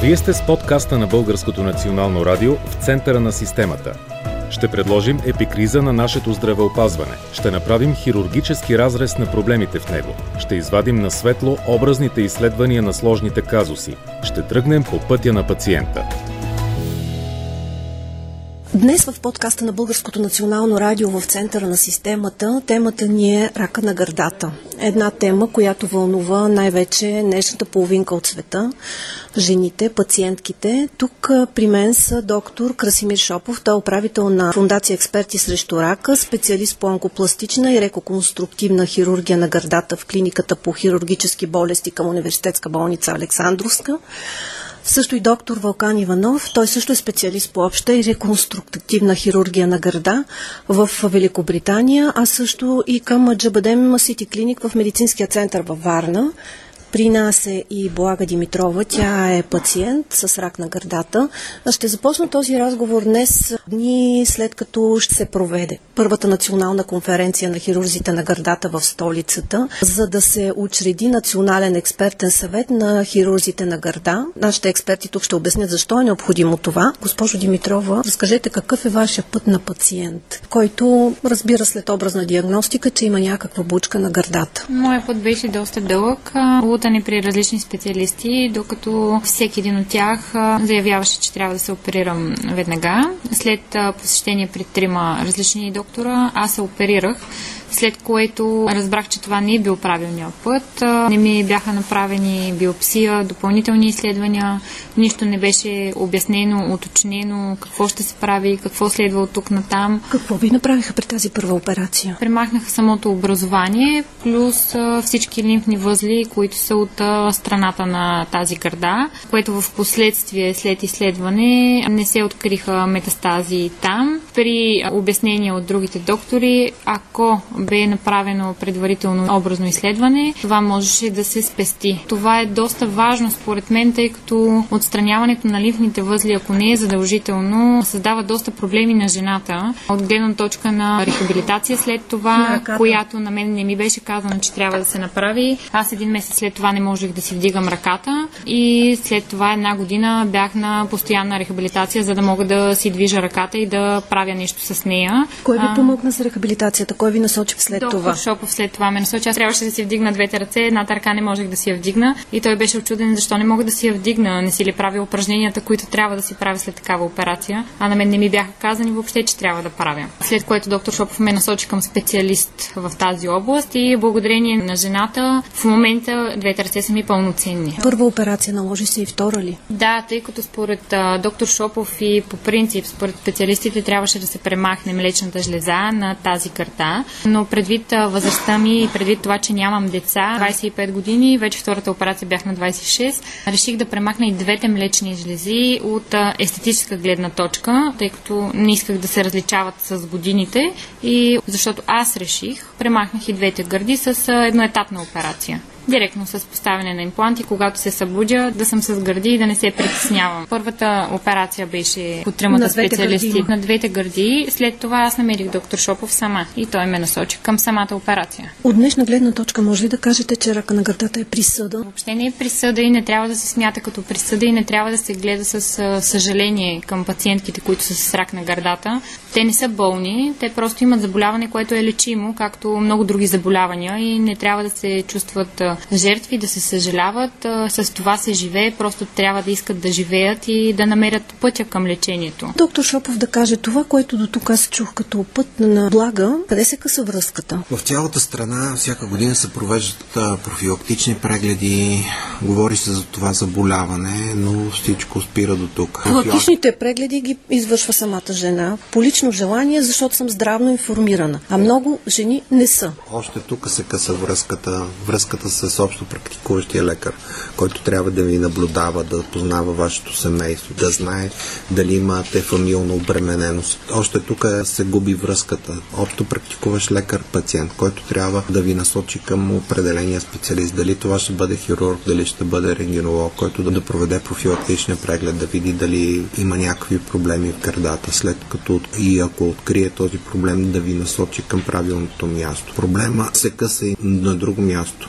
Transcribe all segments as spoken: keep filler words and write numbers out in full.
Вие сте с подкаста на Българското национално радио в центъра на системата. Ще предложим епикриза на нашето здравеопазване. Ще направим хирургически разрез на проблемите в него. Ще извадим на светло образните изследвания на сложните казуси. Ще тръгнем по пътя на пациента. Днес в подкаста на Българското национално радио в центъра на системата темата ни е рака на гърдата. Една тема, която вълнува най-вече днешната половинка от света, жените, пациентките. Тук при мен са доктор Красимир Шопов, той е управител на Фондация Експерти срещу рака, специалист по онкопластична и реконструктивна хирургия на гърдата в клиниката по хирургически болести към Университетска болница Александровска. Също и доктор Вълкан Иванов, той също е специалист по обща и реконструктивна хирургия на гърда в Великобритания, а също и към Джабадем Сити Клиник в медицинския център във Варна. При нас е и Блага Димитрова, тя е пациент с рак на гърдата. Ще започна този разговор днес, дни след като ще се проведе първата национална конференция на хирурзите на гърдата в столицата, за да се учреди национален експертен съвет на хирурзите на гърда. Нашите експерти тук ще обяснят защо е необходимо това. Госпожо Димитрова, разкажете какъв е вашия път на пациент, който разбира след образна диагностика, че има някаква бучка на гърдата. Моят път беше доста дълъг. Лутане при различни специалисти, докато всеки един от тях заявяваше, че трябва да се оперирам веднага. След посещение при трима различни доктора, аз се оперирах, след което разбрах, че това не е бил правилният път. Не ми бяха направени биопсия, допълнителни изследвания, нищо не беше обяснено, уточнено какво ще се прави, какво следва от тук натам. Какво ви направиха при тази първа операция? Премахнаха самото образование, плюс всички лимфни възли, които са от страната на тази гърда, което в последствие след изследване не се откриха метастази там. При обяснение от другите доктори, ако бе направено предварително образно изследване, това можеше да се спести. Това е доста важно според мен, тъй като отстраняването на лимфните възли, ако не е задължително, създава доста проблеми на жената. От гледна точка на рехабилитация след това, която на мен не ми беше казано, че трябва да се направи. Аз един месец след това не можех да си вдигам ръката и след това една година бях на постоянна рехабилитация, за да мога да си движа ръката и да правя нещо с нея. Кой ви помогна за рехабилитацията? Кой ви насочи след Доктор това? Шопов след това ме насочи. Аз трябваше да си вдигна двете ръце, едната ръка не можех да си я вдигна и той беше очуден защо не мога да си я вдигна, не си ли правя упражненията, които трябва да си правя след такава операция, а на мен не ми бяха казани въобще, че трябва да правя. След което доктор Шопов ме насочи към специалист в тази област и благодарение на жената в момента двете ръце са ми пълноценни. Първа операция наложи се и втора ли? Да, тъй като според а, доктор Шопов и по принцип според специалистите трябваше да се премахне млечната жлеза на тази гърда, но предвид възрастта ми и предвид това, че нямам деца, двайсет и пет години, вече втората операция бях на двайсет и шест, реших да премахна и двете млечни жлези от естетическа гледна точка, тъй като не исках да се различават с годините и защото аз реших, премахнах и двете гърди с едноетапна операция. Директно с поставяне на импланти, когато се събудя, да съм с гърди и да не се притеснявам. Първата операция беше от тримата специалисти гърди. на двете гърди. След това аз намерих доктор Шопов сама и той ме насочи към самата операция. От днешна гледна точка може ли да кажете, че рака на гърдата е присъда? Въобще не е присъда и не трябва да се смята като присъда и не трябва да се гледа с съжаление към пациентките, които са с рак на гърдата. Те не са болни, те просто имат заболяване, което е лечимо, както много други заболявания и не трябва да се чувстват жертви, да се съжаляват, с това се живее, просто трябва да искат да живеят и да намерят пътя към лечението. Доктор Шопов да каже това, което до тук аз чух като път на Блага, къде се къса връзката? В цялата страна всяка година се провеждат профилактични прегледи, говори се за това заболяване, но всичко спира до тук. Профилактичните прегледи ги извършва самата жена по лично желание, защото съм здравно информирана, а много жени не са. Още тук се къса връзката, връзката с с общо практикуващия лекар, който трябва да ви наблюдава, да познава вашето семейство, да знае дали имате фамилна обремененост. Още тук се губи връзката. Общо практикуващ лекар-пациент, който трябва да ви насочи към определения специалист. Дали това ще бъде хирург, дали ще бъде рентгенолог, който да, да проведе профилактичния преглед, да види дали има някакви проблеми в гърдата, след като и ако открие този проблем, да ви насочи към правилното място. Проблема се къса и на друго място. Лечение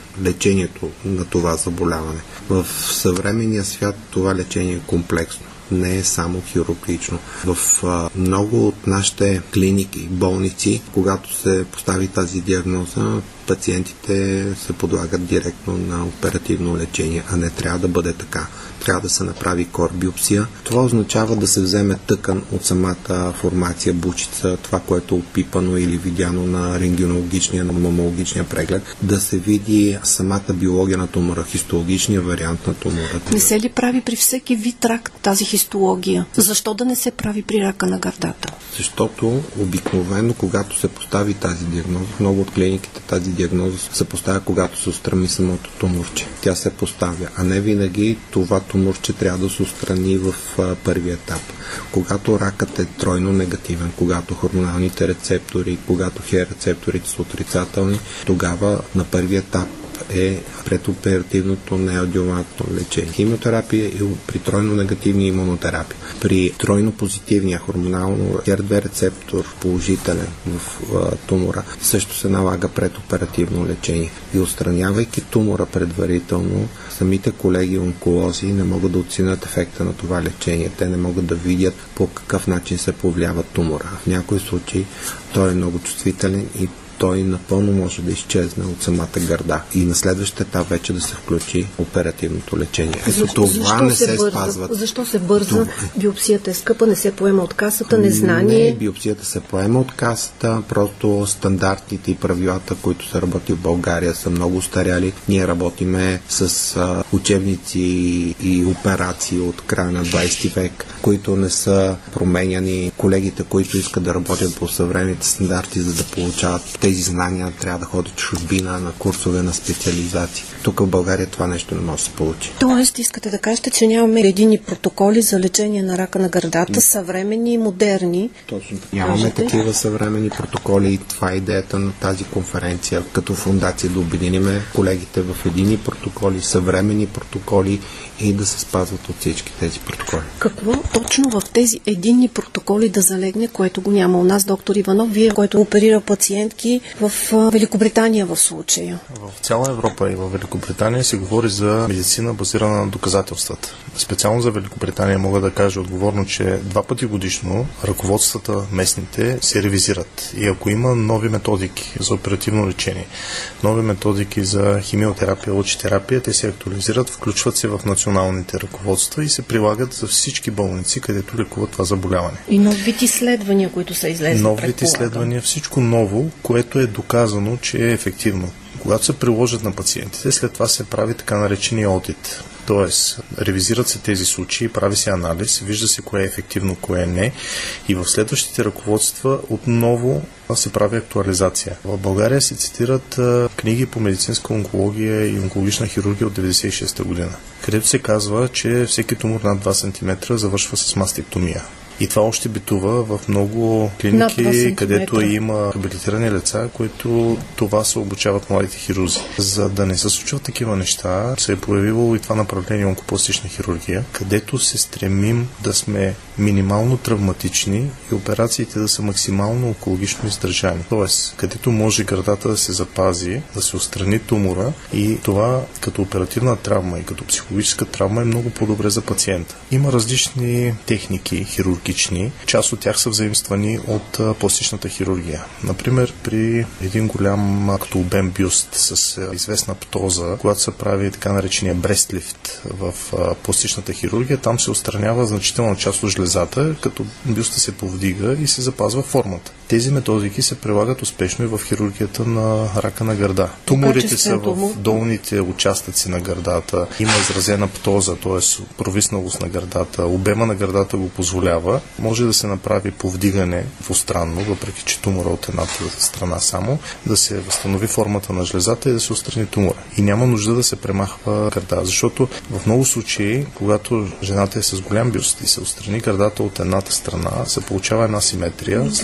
лечението на това заболяване. В съвременния свят това лечение е комплексно. Не е само хирургично. В а, много от нашите клиники, болници, когато се постави тази диагноза, пациентите се подлагат директно на оперативно лечение, а не трябва да бъде така. Трябва да се направи кор-биопсия. Това означава да се вземе тъкан от самата формация, бучица, това, което е опипано или видяно на рентгенологичния, на мамологичния преглед, да се види самата биология на тумора, хистологичния вариант на тумора. Не се ли прави при всеки вид рак тази хистология? Защо да не се прави при рака на гърдата? Защото обикновено, когато се постави тази диагноза, много от клиниките тази диагноза се поставя, когато се отстрани самото туморче. Тя се поставя, а не винаги това туморче трябва да се отстрани в а, първи етап. Когато ракът е тройно негативен, когато хормоналните рецептори, когато хер рецепторите са отрицателни, тогава на първи етап е предоперативното неадювантно лечение. Химиотерапия и при тройно негативни имунотерапия. При тройно позитивния хормонално хер две рецептор положителен в а, тумора също се налага предоперативно лечение. И отстранявайки тумора предварително, самите колеги онколози не могат да оценят ефекта на това лечение. Те не могат да видят по какъв начин се повлиява тумора. В някои случаи той е много чувствителен и той напълно може да изчезне от самата гърда и на следващия етап вече да се включи оперативното лечение. Ето защо, това защо не се, се бърза? спазват. Защо се бърза? Биопсията е скъпа, не се поема от касата, незнание. Не, биопсията се поема от касата, просто стандартите и правилата, които се работи в България, са много устаряли. Ние работиме с а, учебници и операции от края на двайсети век, които не са променяни. Колегите, които искат да работят по съвременните стандарти, за да получават тези знания, трябва да ходят в чужбина на курсове на специализации. Тук в България това нещо не може да се получи. Тоест, искате да кажете, че нямаме единни протоколи за лечение на рака на гърдата, съвременни и модерни. Точно. Нямаме Кажете? такива съвременни протоколи и това е идеята на тази конференция. Като фундация да обединиме колегите в единни протоколи, съвременни протоколи и да се спазват от всички тези протоколи. Какво точно в тези единни протоколи да залегне, което го няма у нас, доктор Иванов, вие, който оперира пациентки в Великобритания в случая? В цяла Европа и в Великобритания се говори за медицина базирана на доказателствата. Специално за Великобритания мога да кажа отговорно, че два пъти годишно ръководствата местните се ревизират. И ако има нови методики за оперативно лечение, нови методики за химиотерапия, лъчетерапия, те се актуализират, включват се в националните ръководства и се прилагат за всички болници, където лекуват това заболяване. И нов вид изследвания, които са излезли. Нов вид изследвания, всичко ново, което е доказано, че е ефективно. Когато се приложат на пациентите, след това се прави така наречения одит. Тоест, ревизират се тези случаи, прави се анализ, вижда се кое е ефективно, кое не и в следващите ръководства отново се прави актуализация. В България се цитират а, книги по медицинска онкология и онкологична хирургия от деветдесет и шеста година, където се казва, че всеки тумор над два сантиметра завършва с мастектомия. И това още битува в много клиники, където има хабилитирани лица, които това се обучават младите хирурзи. За да не се случват такива неща, се е появило и това направление онкопластична хирургия, където се стремим да сме минимално травматични и операциите да са максимално онкологично издържани. Тоест, където може гърдата да се запази, да се отстрани тумора и това като оперативна травма и като психологическа травма е много по-добре за пациента. Има различни техники хирургични. Част от тях са взаимствани от а, пластичната хирургия. Например, при един голям като обем бюст с а, известна птоза, когато се прави така наречения брестлифт в а, пластичната хирургия, там се отстранява значителна част от жлезата, като бюста се повдига и се запазва формата. Тези методики се прилагат успешно и в хирургията на рака на гърда. Туморите са в долните участъци на гърдата, има изразена птоза, т.е. провисналост на гърдата, обема на гърдата го позволява. Може да се направи повдигане двустранно, въпреки че тумора от едната страна само, да се възстанови формата на жлезата и да се отстрани тумора. И няма нужда да се премахва гърда, защото в много случаи, когато жената е с голям бюст и се отстрани гърдата от едната страна, се получава една симетрия, след това започва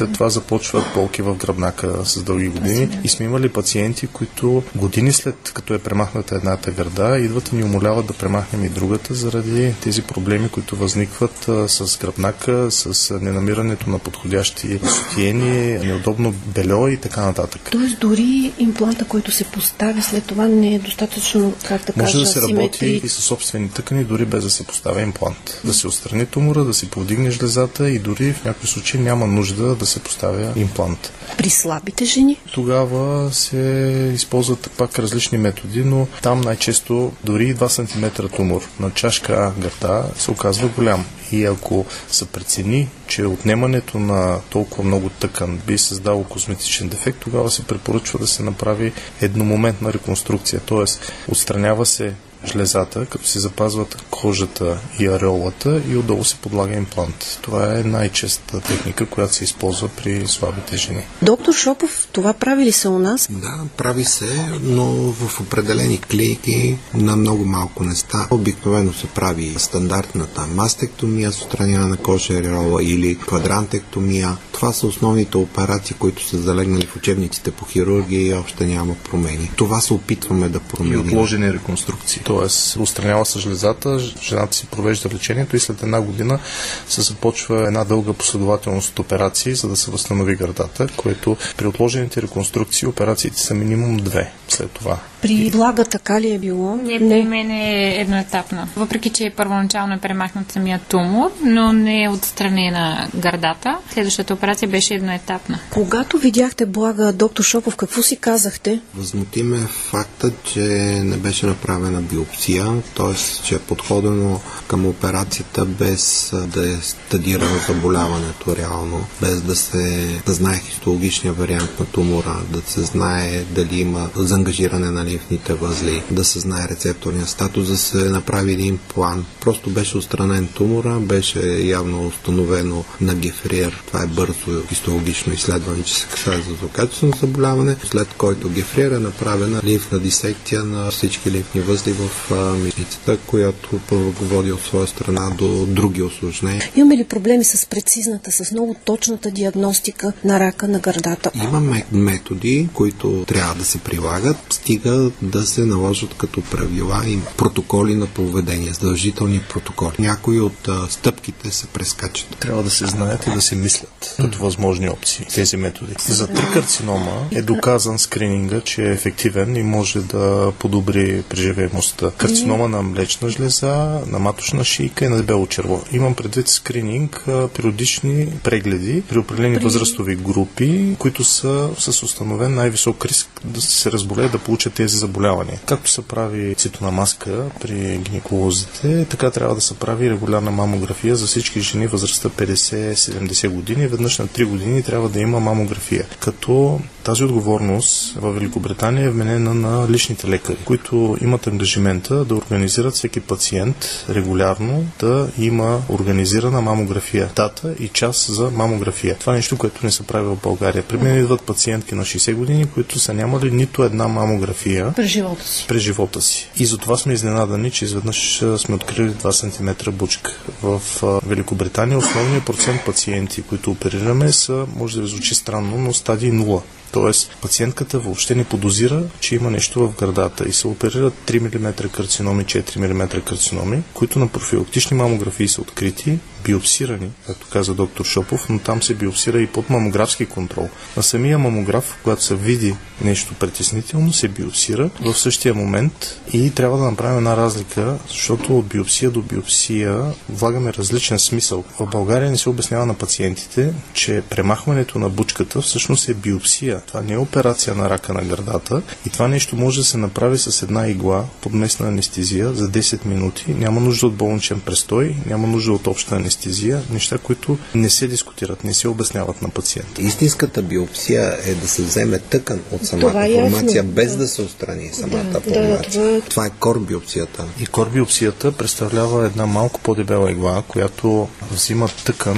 започват болки в гръбнака с дълги години. И сме имали пациенти, които години след като е премахната едната гърда, идват и ни умоляват да премахнем и другата, заради тези проблеми, които възникват а, с гръбнака, с ненамирането на подходящи сутиени, неудобно бельо и така нататък. Тоест дори импланта, който се поставя след това, не е достатъчно, как да кажа, може да се симетри... работи и със собствени тъкани, дори без да се поставя имплант. Да се отстрани тумора, да се повдигне жлезата и дори в някои случаи няма нужда да се поставя имплант. При слабите жени? Тогава се използват пак различни методи, но там най-често дори два сантиметра тумор на чашка А гърда се оказва голям. И ако се прецени, че отнемането на толкова много тъкан би създало козметичен дефект, тогава се препоръчва да се направи едномоментна реконструкция, т.е. отстранява се жлезата, като се запазват кожата и ареолата и отдолу се подлага имплант. Това е най-честата техника, която се използва при слабите жени. Доктор Шопов, това прави ли се у нас? Да, прави се, но в определени клиники на много малко места. Обикновено се прави стандартната мастектомия с отстраняване на кожа и ареола или квадрантектомия. Това са основните операции, които са залегнали в учебниците по хирургия и още няма промени. Това се опитваме да променим. И отложени реконструкции. Тоест, отстранява се жлезата, жената си провежда лечението и след една година се започва една дълга последователност от операции, за да се възстанови гърдата, което при отложените реконструкции операциите са минимум две след това. При Влага така ли е било? Не, при мен е едноетапна. Въпреки, че първоначално е премахнат самия тумор, но не е отстранена гърдата. Следващата операция беше едноетапна. Когато видяхте Блага, доктор Шопов, какво си казахте? Възмутим е факта, че не беше направена биопсия, т.е. че е подходено към операцията без да е стадирано заболяването реално, без да се да знае хистологичния вариант на тумора, да се знае дали има заангажиране на лимфните възли, да се знае рецепторния статус, да се направи един план. Просто беше отстранен тумора, беше явно установено на Гефриер. Това е бързо хистологично изследване, че се касае за злокачествено заболяване, след който Гефриер е направена лимфна дисекция на всички лимфни възли в мишницата, която води от своя страна до други осложнения. Имаме ли проблеми с прецизната, с много точната диагностика на рака на гърдата? Имаме методи, които трябва да се прилагат, стига да се наложат като правила и протоколи на поведение, задължителни протоколи. Някои от а, стъпките се прескачат. Трябва да се знаят и да се мислят като възможни опции тези методи. За три карцинома е доказан скрининга, че е ефективен и може да подобри преживеемостта. Карцинома на млечна жлеза, на маточна шийка и на дебело черво. Имам предвид скрининг, периодични прегледи при определени при... възрастови групи, които са с установен най-висок риск да се разболеят, да получат тези заболявания. Както се прави цитона маска при гинеколозите, така трябва да се прави регулярна мамография за всички жени възрастта петдесет до седемдесет години. Веднъж на три години трябва да има мамография. Като тази отговорност в Великобритания е вменена на личните лекари, които имат ангажимента да организират всеки пациент регулярно да има организирана мамография. Дата и час за мамография. Това е нещо, което не се прави в България. При мен идват пациентки на шейсет години, които са нямали нито една мамография през живота си. През живота си. И затова сме изненадани, че изведнъж сме открили два сантиметра бучка. В Великобритания основният процент пациенти, които оперираме, са, може да ви звучи странно, но стадии нула. Тоест, пациентката въобще не подозира, че има нещо в гърдата и се оперират три милиметра карциноми, четири милиметра карциноми, които на профилактични мамографии са открити, биопсирани, както каза доктор Шопов, но там се биопсира и под мамографски контрол. На самия мамограф, когато се види нещо притеснително, се биопсира в същия момент и трябва да направим една разлика, защото от биопсия до биопсия влагаме различен смисъл. В България не се обяснява на пациентите, че премахването на бучката всъщност е биопсия. Това не е операция на рака на гърдата и това нещо може да се направи с една игла под местна анестезия за десет минути. Няма нужда от болничен престой, няма нужда от обща анестезия, неща, които не се дискутират, не се обясняват на пациента. Истинската биопсия е да се вземе тъкан от самата е формация, ясно, без да. да се отстрани самата да, формация. Да, това... това е корбиопсията. И корбиопсията представлява една малко по-дебела игла, която взима тъкан,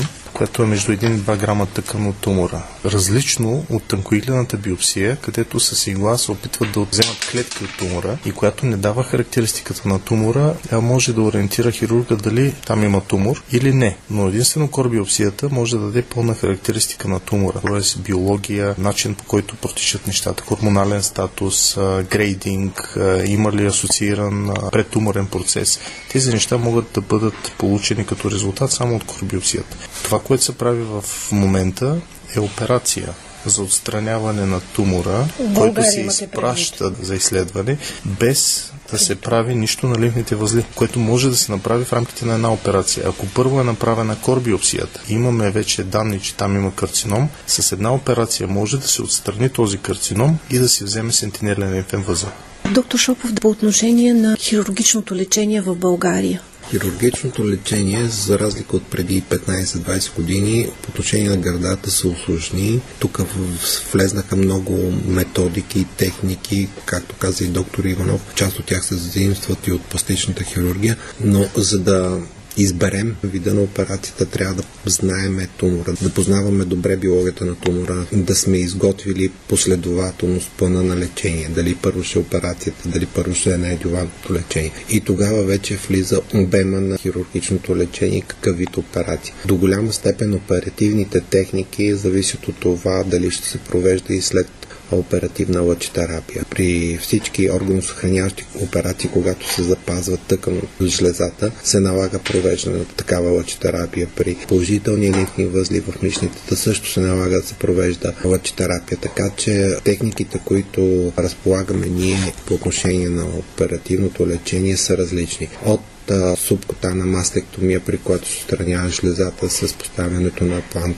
която е между един и два грама тъкан от тумора. Различно от тънкоиглената биопсия, където с игла се опитват да вземат клетки от тумора и която не дава характеристиката на тумора, а може да ориентира хирурга дали там има тумор или не. Но единствено корбиопсията може да даде пълна характеристика на тумора, т.е. биология, начин по който протичат нещата, хормонален статус, грейдинг, има ли асоцииран предтуморен процес. Тези неща могат да бъдат получени като резултат само от корбиопсията. Това, което се прави в момента, е операция за отстраняване на тумора, който се изпраща за изследване, без да се прави нищо на лимфните възли, което може да се направи в рамките на една операция. Ако първо е направена корбиопсията, имаме вече данни, че там има карцином, с една операция може да се отстрани този карцином и да се вземе сентинелен лимфен възел. Доктор Шопов, по отношение на хирургичното лечение в България. Хирургичното лечение, за разлика от преди петнайсет-двайсет години, по отношение на гърдата се усложни. Тук влезнаха много методики и техники, както каза и доктор Иванов. Част от тях се задействат и от пластичната хирургия, но за да изберем вида на операцията, трябва да знаем тумора, да познаваме добре биологията на тумора, да сме изготвили последователност плана на лечение. Дали първо ще е операцията, дали първо ще е неадювантното лечение. И тогава вече влиза обема на хирургичното лечение, какъв вид операция. До голяма степен оперативните техники зависят от това дали ще се провежда и след оперативна лъчетерапия. При всички органосъхраняващи операции, когато се запазва тъкан от жлезата, се налага провеждане на такава лъчетерапия. При положителни лимфни възли в мишницата също се налага да се провежда лъчетерапия. Така че техниките, които разполагаме ние по отношение на оперативното лечение, са различни. От субкутана мастектомия, при която се отстранява жлезата с поставянето на плант,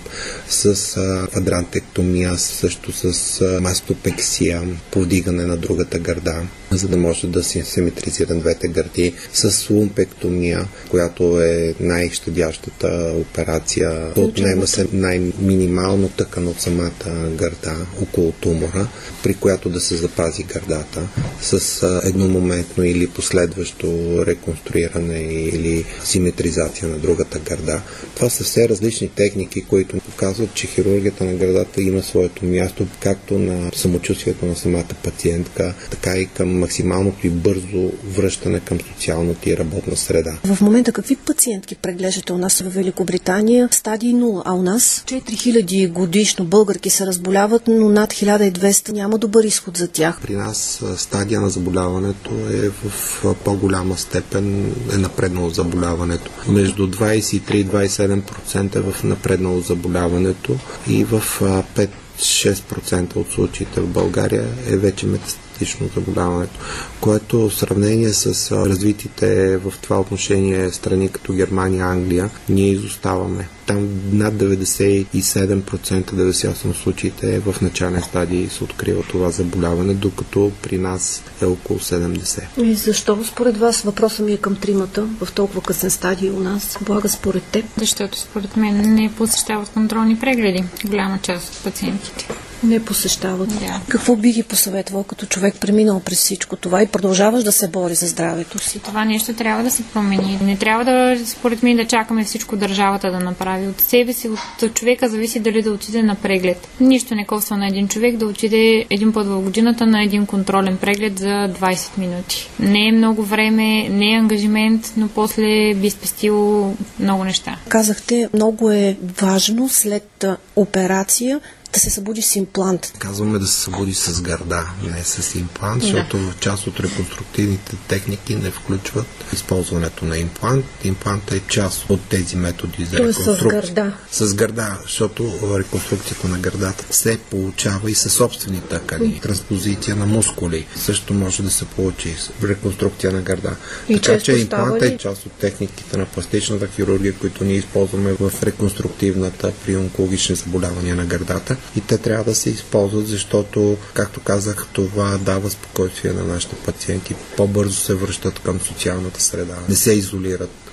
с адрантектомия, също с мастопексия, повдигане на другата гърда, за да може да се симетризират двете гърди, с лумпектомия, която е най-щадящата операция. Отнема се най-минимално тъкан от самата гърда около тумора, при която да се запази гърдата с едномоментно или последващо реконструиране или симетризация на другата гърда. Това са все различни техники, които показват, че хирургията на гърдата има своето място, както на самочувствието на самата пациентка, така и към максималното и бързо връщане към социалната и работна среда. В момента какви пациентки преглеждате у нас в Великобритания? Стадий нула, а у нас четири хиляди годишно българки се разболяват, но над хиляда и двеста няма добър изход за тях. При нас стадия на заболяването е в по-голяма степен е напреднало заболяването. Между двайсет и три и двайсет и седем процента е в напреднало заболяването и в пет-шест процента от случаите в България е вече метастатично заболяването, което в сравнение с развитите в това отношение страни като Германия, Англия, ние изоставаме. Там над деветдесет и седем процента, деветдесет и осем процента случаите в начален стадий се открива това заболяване, докато при нас е около седемдесет. И защо според вас, въпросът ми е към тримата, в толкова късен стадий у нас, Блага според теб? Защото според мен не посещават контролни прегледи голяма част от пациентите. Не посещават. Да. Какво би ги посъветвал като човек преминал през всичко това и продължаваш да се бори за здравето си? Това нещо трябва да се промени. Не трябва да, според мен, да чакаме всичко държавата да направи. От себе си, от човека зависи дали да отиде на преглед. Нищо не коства на един човек да отиде един път в годината на един контролен преглед за двайсет минути. Не е много време, не е ангажимент, но после би спестило много неща. Казахте, много е важно след операция да се събуди с имплант. Казваме да се събуди с гърда, не с имплант, да. Защото в част от реконструктивните техники не включват използването на имплант. Имплантът е част от тези методи за реконструкция. С гърда. С гърда, защото реконструкцията на гърдата се получава и със собствени тъкани. Транспозиция на мускули също може да се получи реконструкция на гърда. И така че имплантът ли? е част от техниките на пластичната хирургия, които ние използваме в реконструктивната при онкологични заболявания на гърдата. И те трябва да се използват, защото, както казах, това дава спокойствие на нашите пациенти. По-бързо се връщат към социалната среда. Не се изолират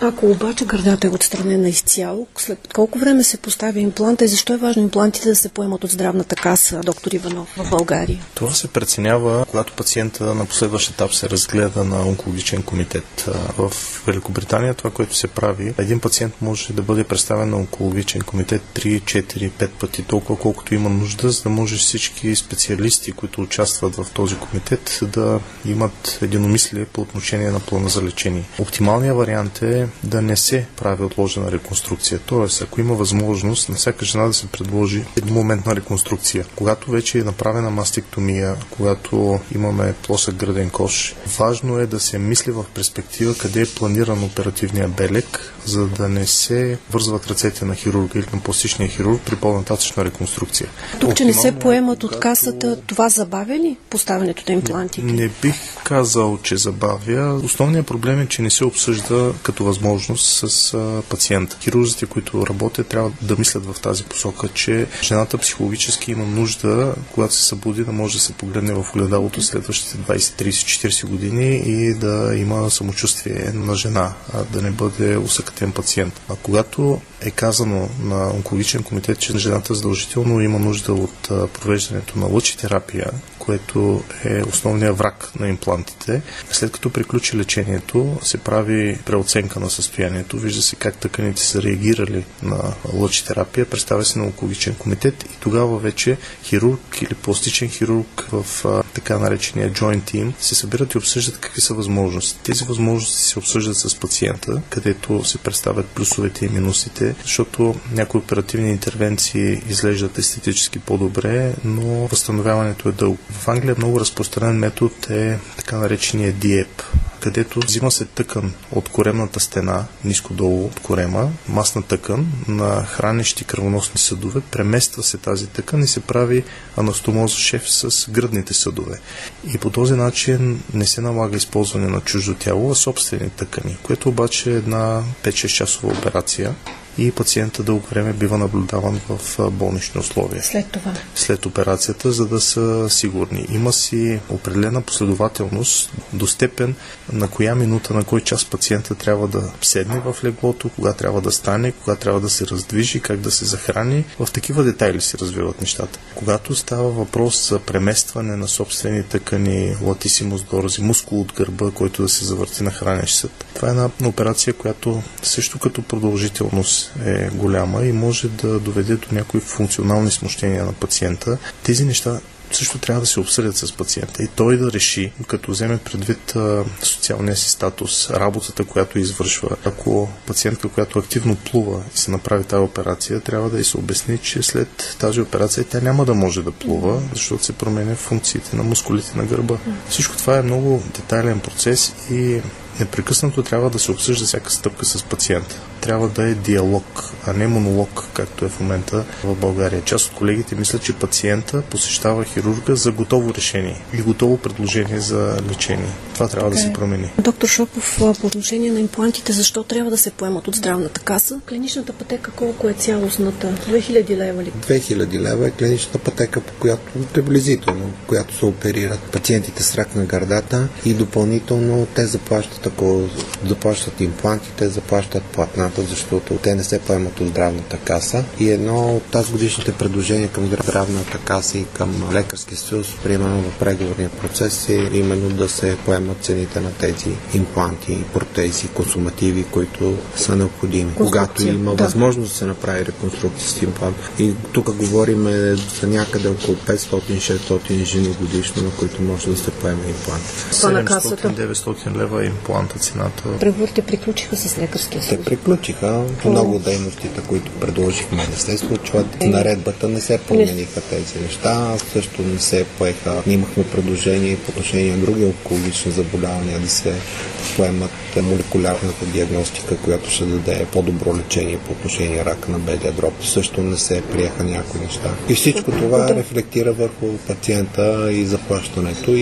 Ако обаче гърдата е отстранена изцяло, след колко време се поставя импланта и защо е важно имплантите да се поемат от здравната каса, доктор Иванов, в България? Това се преценява, когато пациента на последващ етап се разгледа на онкологичен комитет. В Великобритания това, което се прави, един пациент може да бъде представен на онкологичен комитет три, четири, пет пъти, толкова колкото има нужда, за да може всички специалисти, които участват в този комитет, да имат единомислие по отношение на плана за лечение. Оптималният вариант е да не се прави отложена реконструкция. Тоест, ако има възможност на всяка жена да се предложи едномоментна реконструкция. Когато вече е направена мастектомия, когато имаме плосък гръден кош, важно е да се мисли в перспектива къде е планиран оперативния белег, за да не се вързват ръцете на хирурга или на пластичния хирург при по-нататъчна реконструкция. Тук, че не се поемат от касата, това забавя ли поставянето на имплантите? Не бих казал, че забавя. Основният проблем е, че не се обсъжда като възможност с а, пациента. Хирурзите, които работят, трябва да мислят в тази посока, че жената психологически има нужда, когато се събуди, да може да се погледне в огледалото следващите двайсет, трийсет, четирийсет години и да има самочувствие на жена, а да не бъде усъкътен пациент. А когато е казано на онкологичен комитет, че жената задължително има нужда от а, провеждането на лъчетерапия, което е основният враг на имплантите. След като приключи лечението, се прави преоценка на състоянието, вижда се как тъканите са реагирали на лъчетерапия, представя се на онкологичен комитет и тогава вече хирург или пластичен хирург в а, така наречения joint team се събират и обсъждат какви са възможности. Тези възможности се обсъждат с пациента, където се представят плюсовете и минусите, защото някои оперативни интервенции изглеждат естетически по-добре, но възстановяването е дълго. В Англия много разпространен метод е така наречения ди и и пи, където взима се тъкан от коремната стена, ниско-долу от корема, масна тъкан на хранещи кръвоносни съдове, премества се тази тъкан и се прави анастомоза шеф с гръдните съдове. И по този начин не се налага използване на чуждо тяло, а собствени тъкани, което обаче е една пет-шест часова операция и пациента дълго време бива наблюдаван в болнични условия. След това? След операцията, за да са сигурни. Има си определена последователност до степен на коя минута, на кой час пациента трябва да седне в леглото, кога трябва да стане, кога трябва да се раздвижи, как да се захрани. В такива детайли се развиват нещата. Когато става въпрос за преместване на собствени тъкани, латисимус дорзи, мускул от гърба, който да се завърти на хранещ съд. Това е една операция, която също като продължителност е голяма и може да доведе до някои функционални смущения на пациента. Тези неща също трябва да се обсъдят с пациента и той да реши, като вземе предвид а, социалния си статус, работата, която извършва. Ако пациентка, която активно плува и се направи тази операция, трябва да й се обясни, че след тази операция тя няма да може да плува, защото се променя функциите на мускулите на гърба. Всичко това е много детайлен процес и непрекъснато трябва да се обсъжда всяка стъпка с пациента. Трябва да е диалог, а не монолог, както е в момента в България. Част от колегите мислят, че пациента посещава хирурга за готово решение и готово предложение за лечение. Това трябва okay. да се промени. Доктор Шопов, по отношение на имплантите, защо трябва да се поемат от здравната каса? Клиничната пътека колко е цялостната? две хиляди лева ли? две хиляди лева е клиничната пътека, по която приблизително, която се оперират пациентите с рак на гърдата и допълнително те заплащат, ако заплащат имплантите, заплащат платната, защото те не се поемат от здравната каса. И едно от тази годишните предложения към здравната каса и към лекарския съюз, примерно в преговорния процес е именно да се поемат цените на тези импланти, протези, консумативи, които са необходими. Когато има да. възможност да се направи реконструкция с имплант. И тук говорим за някъде около петстотин до шестстотин жени годишно, на които може да се поеме имплант. седемстотин до деветстотин лева е импланта цената. Преговорите приключиха с лекарския съюз. Те приключиха. Много дейностите, които предложихме, не се случват. В наредбата не се промениха тези неща. Също не се поеха. Ние имахме предложение по отношение на други онкологични заболявания да се поемат молекулярната диагностика, която ще даде по-добро лечение по отношение рака на белия дроб. Също не се приеха някои неща. И всичко това рефлектира върху пациента и заплащането и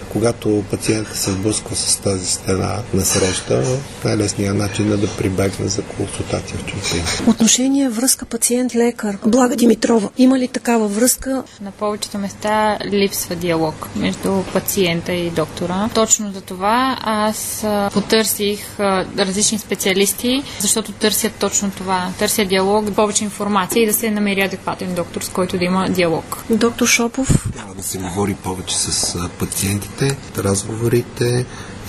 Когато пациентът се сблъсква с тази стена на среща, най-лесният начин е да прибегне за консултация в чужбина. Отношение връзка пациент-лекар. Блага Димитрова, има ли такава връзка? На повечето места липсва диалог между пациента и доктора. Точно за това аз потърсих различни специалисти, защото търсят точно това. Търсят диалог, повече информация и да се намери адекватен доктор, с който да има диалог. Доктор Шопов? Трябва да се говори повече с пациентите, разговорите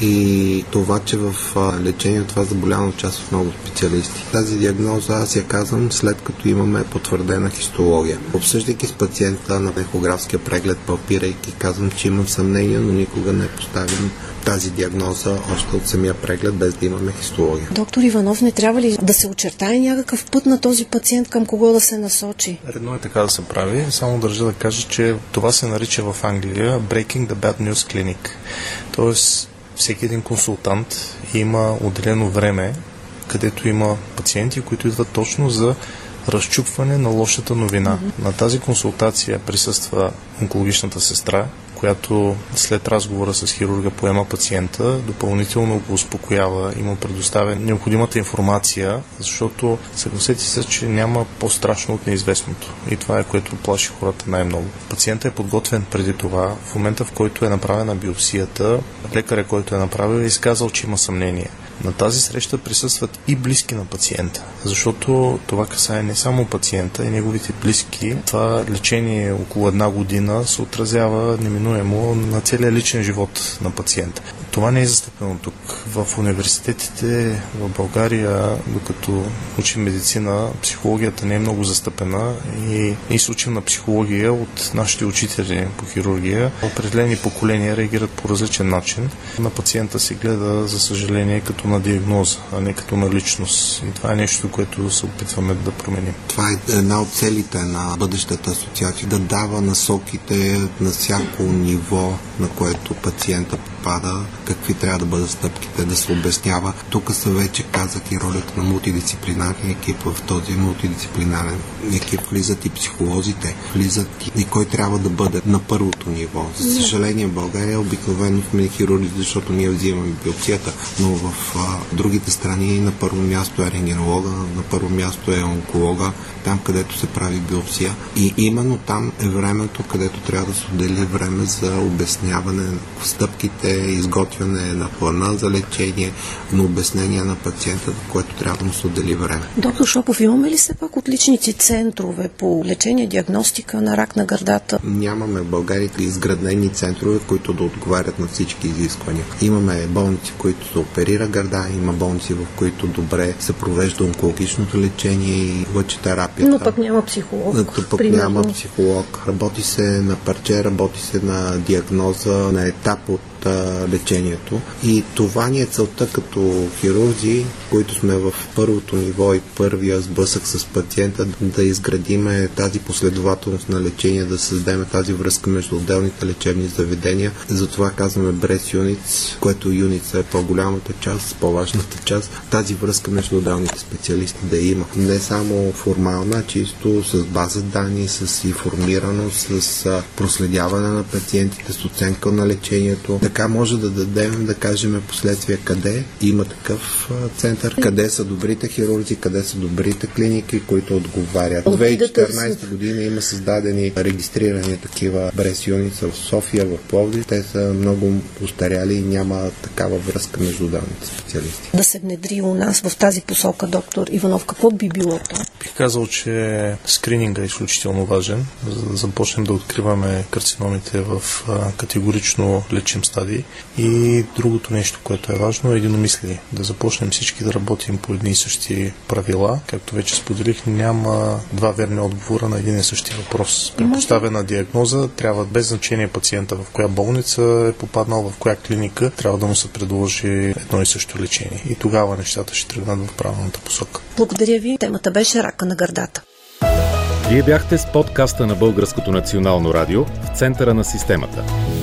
и това, че в лечение това заболяване участват много специалисти. Тази диагноза аз я казвам след като имаме потвърдена хистология. Обсъждайки с пациента на ехографския преглед, палпирайки, казвам, че имам съмнение, но никога не поставим тази диагноза още от самия преглед, без да имаме хистология. Доктор Иванов, не трябва ли да се очертае някакъв път на този пациент към кого да се насочи? Редно е така да се прави. Само държа да кажа, че това се нарича в Англия Breaking the Bad News Clinic. Тоест, всеки един консултант има отделено време, където има пациенти, които идват точно за разчупване на лошата новина. Mm-hmm. На тази консултация присъства онкологичната сестра, която след разговора с хирурга поема пациента, допълнително го успокоява и му предоставя необходимата информация, защото съгласете се, че няма по-страшно от неизвестното. И това е, което плаши хората най-много. Пациентът е подготвен преди това. В момента, в който е направена биопсията, лекарят, който е направил, е изказал, че има съмнение. На тази среща присъстват и близки на пациента, защото това касае не само пациента и неговите близки. Това лечение около една година се отразява неминуемо на целия личен живот на пациента. Това не е застъпено тук. В университетите в България, докато учим медицина, психологията не е много застъпена и ние се учим на психология от нашите учители по хирургия. Определени поколения реагират по различен начин. На пациента се гледа, за съжаление, като на диагноза, а не като на личност. И това е нещо, което се опитваме да променим. Това е една от целите на бъдещата асоциация, да дава насоките на всяко ниво, на което пациента попада, какви трябва да бъдат стъпките, да се обяснява. Тук са вече казах и ролята на мултидисциплинарния екип. В този мултидисциплинарен екип влизат и психолозите, влизат и кой трябва да бъде на първото ниво. За съжаление в България обикновено сме хирурзи, защото ние взимаме биопсията, но в а, другите страни на първо място е рентгенолога, на първо място е онколога, там където се прави биопсия. И именно там е времето, където трябва да се отдели време за обясняване на стъпките, изготвяне на плана за лечение, на обяснение на пациента, което трябва да му се отдели време. Доктор Шопов, имаме ли все пак отличници центрове по лечение, диагностика на рак на гърдата? Нямаме в България изградени центрове, които да отговарят на всички изисквания. Имаме болници, които се оперира гърда, има болници, в които добре се провежда онкологичното лечение и лъчетерапията. Но пък няма психолог. Но пък примерно няма психолог. Работи се на парче, работи се на диагноза, на етап от лечението. И това ни е целта като хирурзи, които сме в първото ниво и първия сблъсък с пациента, да изградиме тази последователност на лечение, да създадем тази връзка между отделните лечебни заведения. Затова казваме Breast Units, което Units е по-голямата част, по-важната част. Тази връзка между отделните специалисти да има. Не само формална, чисто с база данни, с информираност, с проследяване на пациентите, с оценка на лечението. Така може да дадем, да кажем последствия къде има такъв център, къде са добрите хирурзи, къде са добрите клиники, които отговарят. В две хиляди и четиринадесета година има създадени регистрирани такива Breast Units в София, в Пловдив. Те са много устаряли и няма такава връзка между отделните специалисти. Да се внедри у нас в тази посока, доктор Иванов, какво би било то? Бих казал, че скрининга е изключително важен, за да започнем да откриваме карциномите в категорично лечим стадии. И другото нещо, което е важно, е единомислие. Да започнем всички да работим по едни и същи правила. Както вече споделих, няма два верни отговора на един и същи въпрос. При поставена диагноза трябва без значение пациента в коя болница е попаднал, в коя клиника, трябва да му се предложи едно и също лечение. И тогава нещата ще тръгнат в правилната посока. Благодаря ви. Темата беше рака на гърдата. Вие бяхте с подкаста на Българското национално радио в центъра на системата.